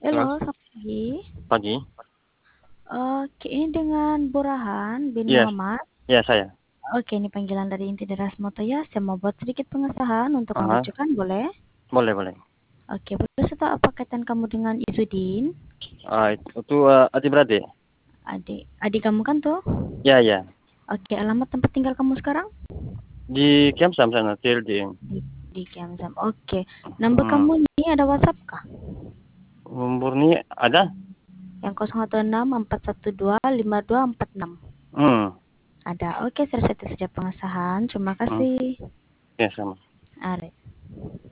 Halo, Halo, selamat pagi. pagi. Oke, ini dengan Burahan bin Iya, Muhammad. iya saya. Oke, ini panggilan dari inti Deras Motoya. Saya mau buat sedikit pengesahan untuk Aha, membacakan, boleh? boleh boleh. Oke, boleh saya tahu apa kaitan kamu dengan Izudin? Itu adik-beradik. Adik kamu kan tuh? Ya ya. Oke, alamat tempat tinggal kamu sekarang? Di Kiamsam sana, TLD. Di Kiamsam. Oke, nomor Hmm. kamu ini ada WhatsApp kah? Murni ada? Yang 0164125246. Hmm. Ada. Oke, saya saja pengesahan. Terima Hmm. kasih. Ya sama. Are.